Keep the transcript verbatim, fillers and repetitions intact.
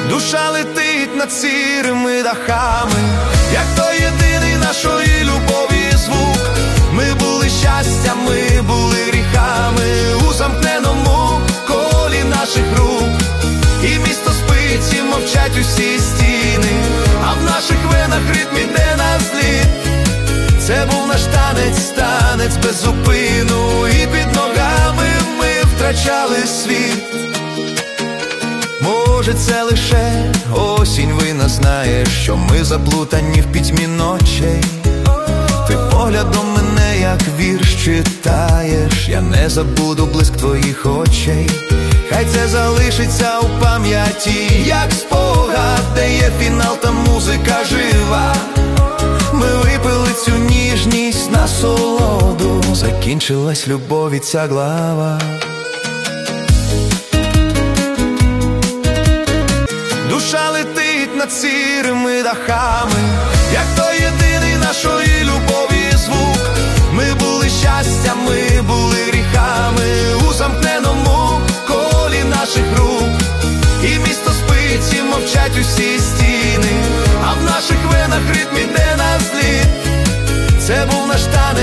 Душа летить над сірими дахами, як той єдиний нашої любові звук. Ми були щастя, ми були гріхами у замкненому колі наших рук. І місто спить, і мовчать усі стіни, а в наших венах ритм іде на зліт. Це був наш танець, танець без зупину, і під ногами ми втрачали світ. Може, це лише осінь вина знає, що ми заплутані в пітьмі ночей. Ти поглядом мене, як вірш читаєш, я не забуду блиск твоїх очей. Хай це залишиться у пам'яті, як спогад, де є фінал та музика жива. Ми випили цю ніжність, насолоду, закінчилась любов і ця глава. Душа летить над сірими дахами, як той єдиний нашої любові звук. Ми були щастя, ми були гріхами у замкненому колі наших рук. І місто спить, і мовчать усі стіни, а в наших венах ритм іде на зліт. Це був наш танець.